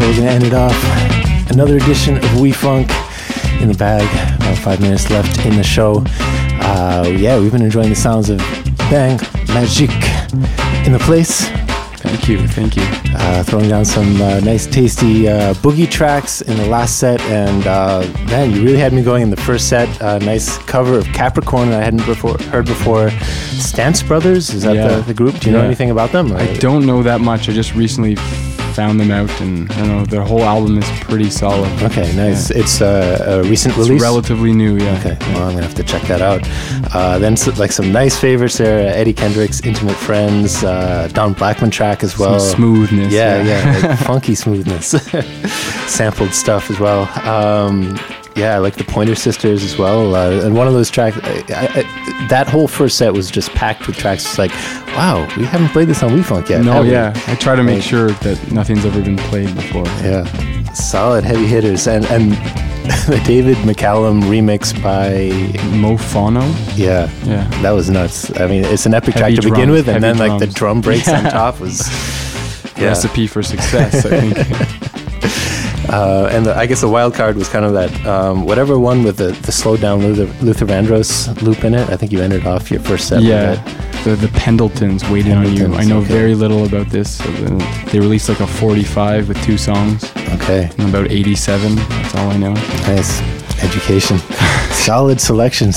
we're going to end it off. Another edition of We Funk in the bag. About 5 minutes left in the show. We've been enjoying the sounds of Bang Magique in the place. Thank you. Throwing down some nice, tasty boogie tracks in the last set, and man, you really had me going in the first set. Nice cover of Capricorn that I hadn't heard before. Stance Brothers, is that the group? Do you know anything about them? Or? I don't know that much. I just recently found them out, and I don't know, their whole album is pretty solid. Okay, nice. Yeah. It's a recent release? It's relatively new, yeah. Okay, well, I'm going to have to check that out. Then some nice favorites there. Eddie Kendricks, Intimate Friends, Don Blackman track as well. Some smoothness. Yeah, like funky smoothness. Sampled stuff as well. I like the Pointer Sisters as well. And one of those tracks, that whole first set was just packed with tracks like, wow, we haven't played this on We Funk yet. No, yeah. I try to make sure that nothing's ever been played before. Yeah. Solid heavy hitters. And the David McCallum remix by Mofono. Yeah. That was nuts. I mean, it's an epic heavy track to drums, begin with, and then drums. like the drum breaks on top was recipe for success, I think. And I guess the wild card was kind of that whatever one with the slowed down Luther Vandross loop in it. I think you ended off your first set with it. The Pendletons, Waiting on You. I know very little about this. So they released like a 45 with 2 songs. Okay. And about 87. That's all I know. Nice. Education. Solid selections.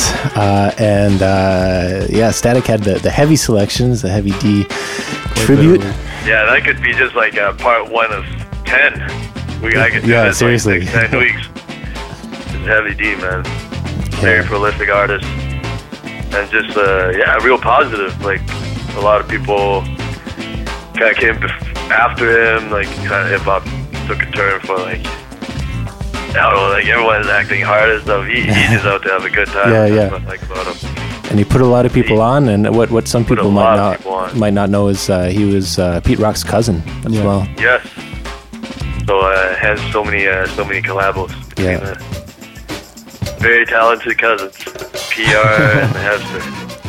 Static had the heavy selections, the Heavy D tribute. Yeah, that could be just like part 1 of 10. I could do this seriously. Like 10 weeks. It's Heavy D, man. Very prolific artist. And just, real positive. Like, a lot of people kind of came after him. Like, kind of hip-hop took a turn for, like, I don't know, like, everyone's acting hard and stuff. He's just out to have a good time. That's what I like about him. And he put a lot of people on, and what some people might not know is he was Pete Rock's cousin as well. Yes. So has so many collabos between very talented cousins, PR and Hester.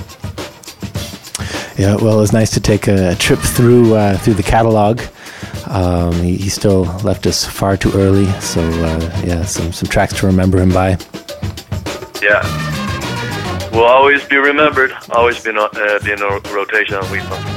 Yeah, well, it was nice to take a trip through the catalog. He still left us far too early, so some tracks to remember him by. Yeah, will always be remembered. Always be in rotation on We Funk.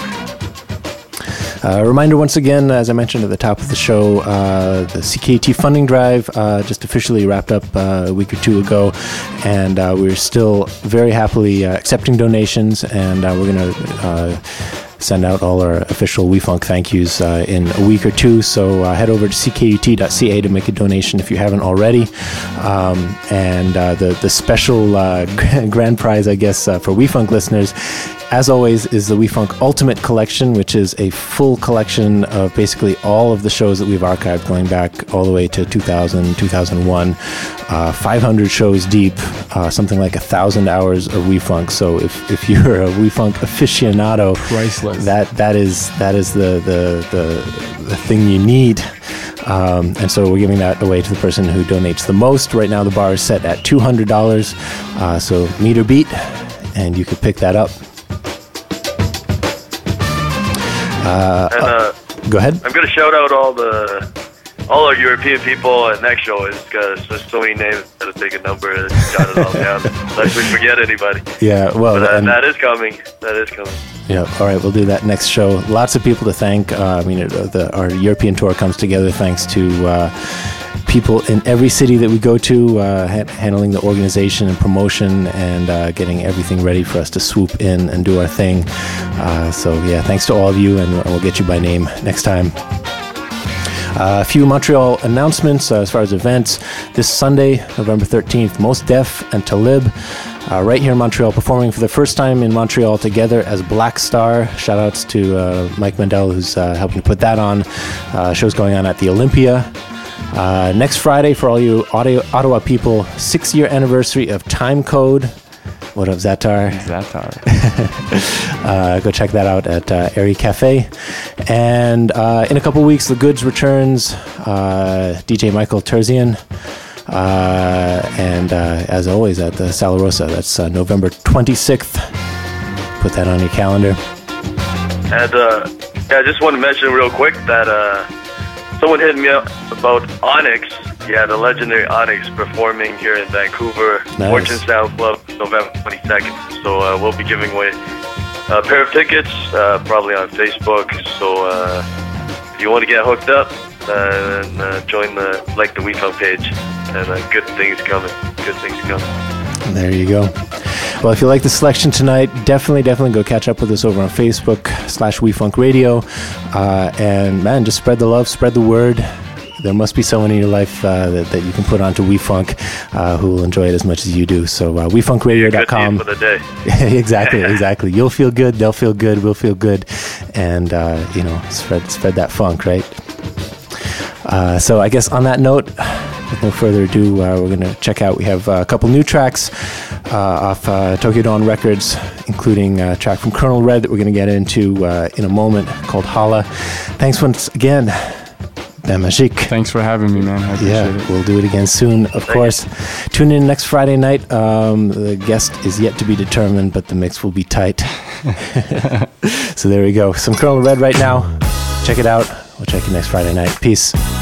Reminder once again, as I mentioned at the top of the show, the CKUT funding drive just officially wrapped up a week or 2 ago, and we're still very happily accepting donations, and we're going to send out all our official We Funk thank yous in a week or 2, so head over to ckut.ca to make a donation if you haven't already. And the special grand prize, I guess, for We Funk listeners, as always, is the We Funk Ultimate Collection, which is a full collection of basically all of the shows that we've archived going back all the way to 2000, 2001, 500 shows deep, something like 1,000 hours of We Funk. So if you're a We Funk aficionado, priceless. That is the thing you need. And so we're giving that away to the person who donates the most. Right now the bar is set at $200, so meet or beat, and you could pick that up. Go ahead. I'm gonna shout out all our European people at next show. It's got so many names that I take a number and jot it all down. Lest we forget anybody. Yeah, well, but, that is coming. Yeah, all right, we'll do that next show. Lots of people to thank. Our European tour comes together thanks to people in every city that we go to, handling the organization and promotion and getting everything ready for us to swoop in and do our thing. Thanks to all of you, and we'll get you by name next time. A few Montreal announcements as far as events. This Sunday, November 13th, Mos Def and Talib, right here in Montreal, performing for the first time in Montreal together as Black Star. Shout outs to Mike Mandel, who's helping to put that on. Show's going on at the Olympia. Next Friday, for all you Ottawa people, 6-year anniversary of Time Code. What up, Zatar? Go check that out at Airy Cafe. And in a couple weeks, The Goods returns. DJ Michael Terzian. And as always, at the Sala Rosa. That's November 26th. Put that on your calendar. And I just want to mention real quick that someone hit me up about Onyx. Yeah, the legendary Onyx performing here in Vancouver. Nice. Fortune Sound Club, November 22nd. So we'll be giving away a pair of tickets, probably on Facebook. So if you want to get hooked up, join the WeFunk page, and good things coming. Good things coming. There you go. Well, if you like the selection tonight, definitely go catch up with us over on Facebook/WeFunk Radio. And man, just spread the love, spread the word. There must be someone in your life that you can put onto WeFunk who will enjoy it as much as you do. So WeFunkRadio.com. For the day. Exactly. You'll feel good. They'll feel good. We'll feel good. And, spread that funk, right? So I guess on that note, with no further ado, we're going to check out. We have a couple new tracks off Tokyo Dawn Records, including a track from Colonel Red that we're going to get into in a moment called Hala. Thanks once again, Ben Magique. Thanks for having me, man. I appreciate it. We'll do it again soon, of course. Tune in next Friday night. The guest is yet to be determined, but the mix will be tight. So there we go. Some Colonel Red right now. Check it out. We'll check you next Friday night. Peace.